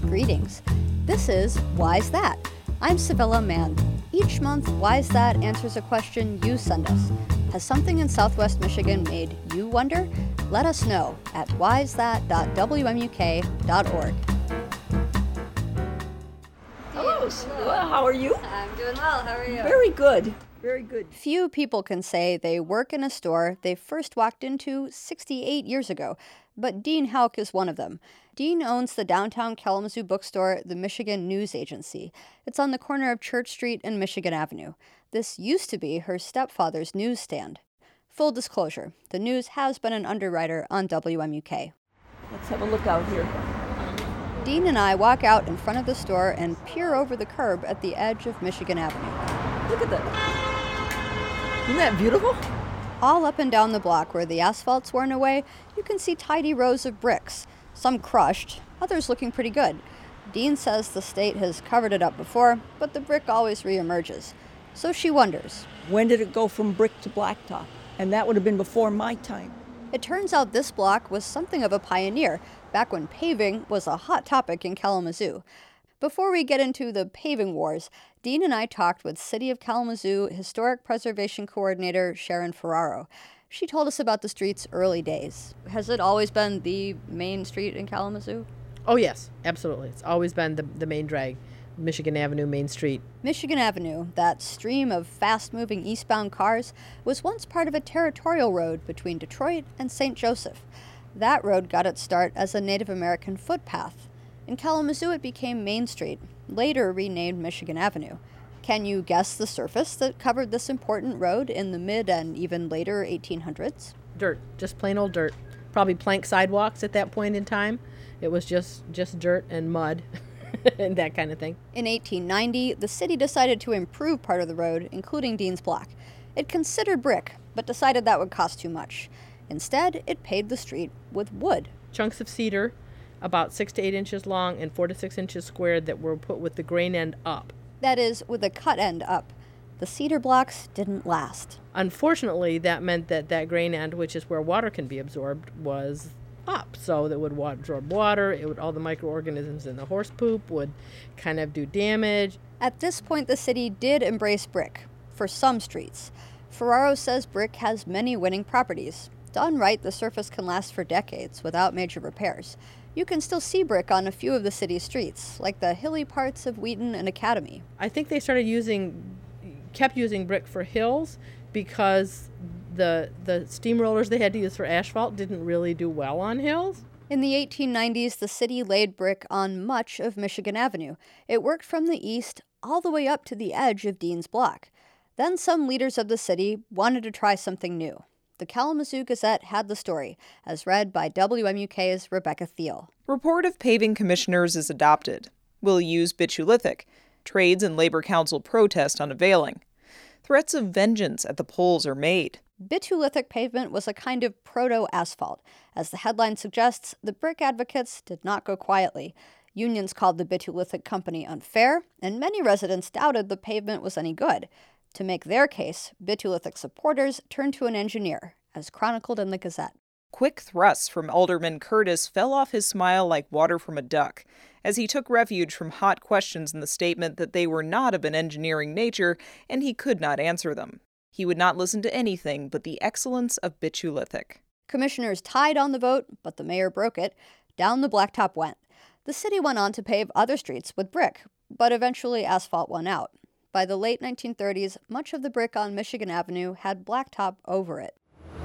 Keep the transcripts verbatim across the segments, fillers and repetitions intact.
Greetings. This is Why's That? I'm Sevilla Mann. Each month, Why's That answers a question you send us. Has something in Southwest Michigan made you wonder? Let us know at whys that dot w m u k dot org. Hello. Well, how are you? I'm doing well. How are you? Very good. Very good. Few people can say they work in a store they first walked into sixty-eight years ago, but Dean Hauk is one of them. Dean owns the downtown Kalamazoo bookstore, the Michigan News Agency. It's on the corner of Church Street and Michigan Avenue. This used to be her stepfather's newsstand. Full disclosure, the News has been an underwriter on W M U K. Let's have a look out here. Dean and I walk out in front of the store and peer over the curb at the edge of Michigan Avenue. Look at that. Isn't that beautiful? All up and down the block where the asphalt's worn away, you can see tidy rows of bricks, some crushed, others looking pretty good. Dean says the state has covered it up before, but the brick always reemerges. So she wonders, when did it go from brick to blacktop? And that would have been before my time. It turns out this block was something of a pioneer, back when paving was a hot topic in Kalamazoo. Before we get into the paving wars, Dean and I talked with City of Kalamazoo Historic Preservation Coordinator Sharon Ferraro. She told us about the street's early days. Has it always been the main street in Kalamazoo? Oh, yes, absolutely. It's always been the, the main drag, Michigan Avenue, Main Street. Michigan Avenue, that stream of fast-moving eastbound cars, was once part of a territorial road between Detroit and Saint Joseph. That road got its start as a Native American footpath. In Kalamazoo, it became Main Street, later renamed Michigan Avenue. Can you guess the surface that covered this important road in the mid and even later eighteen hundreds? Dirt, just plain old dirt. Probably plank sidewalks at that point in time. It was just, just dirt and mud and that kind of thing. In eighteen ninety, the city decided to improve part of the road, including Dean's Block. It considered brick, but decided that would cost too much. Instead, it paved the street with wood. Chunks of cedar, about six to eight inches long and four to six inches squared, that were put with the grain end up. That is, with the cut end up. The cedar blocks didn't last. Unfortunately, that meant that that grain end, which is where water can be absorbed, was up. So that would absorb water. It would, all the microorganisms in the horse poop would kind of do damage. At this point, the city did embrace brick, for some streets. Ferraro says brick has many winning properties. Done right, the surface can last for decades without major repairs. You can still see brick on a few of the city's streets, like the hilly parts of Wheaton and Academy. I think they started using, kept using brick for hills because the the steamrollers they had to use for asphalt didn't really do well on hills. In the eighteen nineties, the city laid brick on much of Michigan Avenue. It worked from the east all the way up to the edge of Dean's Block. Then some leaders of the city wanted to try something new. The Kalamazoo Gazette had the story, as read by W M U K's Rebecca Thiel. Report of paving commissioners is adopted. Will use bitulithic. Trades and Labor Council protest unavailing. Threats of vengeance at the polls are made. Bitulithic pavement was a kind of proto-asphalt. As the headline suggests, the brick advocates did not go quietly. Unions called the bitulithic company unfair, and many residents doubted the pavement was any good. To make their case, bitulithic supporters turned to an engineer, as chronicled in the Gazette. Quick thrusts from Alderman Curtis fell off his smile like water from a duck, as he took refuge from hot questions in the statement that they were not of an engineering nature and he could not answer them. He would not listen to anything but the excellence of bitulithic. Commissioners tied on the vote, but the mayor broke it. Down the blacktop went. The city went on to pave other streets with brick, but eventually asphalt won out. By the late nineteen thirties, much of the brick on Michigan Avenue had blacktop over it.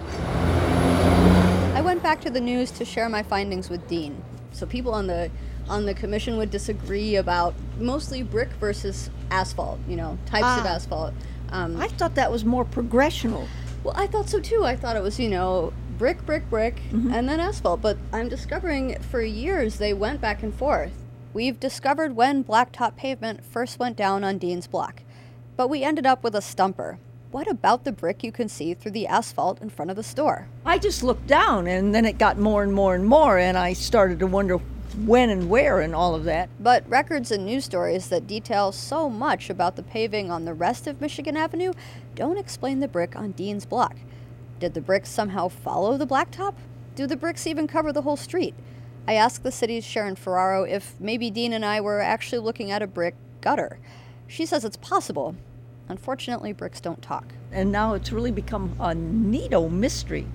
I went back to the News to share my findings with Dean. So people on the on the commission would disagree about mostly brick versus asphalt, you know, types ah, of asphalt. Um, I thought that was more progressional. Well, I thought so too. I thought it was, you know, brick, brick, brick, mm-hmm. and then asphalt. But I'm discovering for years they went back and forth. We've discovered when blacktop pavement first went down on Dean's Block. But we ended up with a stumper. What about the brick you can see through the asphalt in front of the store? I just looked down, and then it got more and more and more, and I started to wonder when and where and all of that. But records and news stories that detail so much about the paving on the rest of Michigan Avenue don't explain the brick on Dean's Block. Did the bricks somehow follow the blacktop? Do the bricks even cover the whole street? I asked the city's Sharon Ferraro if maybe Dean and I were actually looking at a brick gutter. She says it's possible. Unfortunately, bricks don't talk. And now it's really become a neato mystery.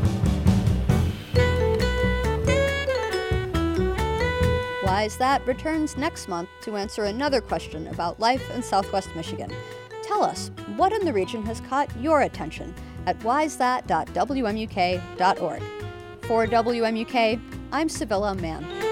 Why's That returns next month to answer another question about life in Southwest Michigan. Tell us, what in the region has caught your attention at whys that dot w m u k dot org. For W M U K, I'm Sevilla Mann.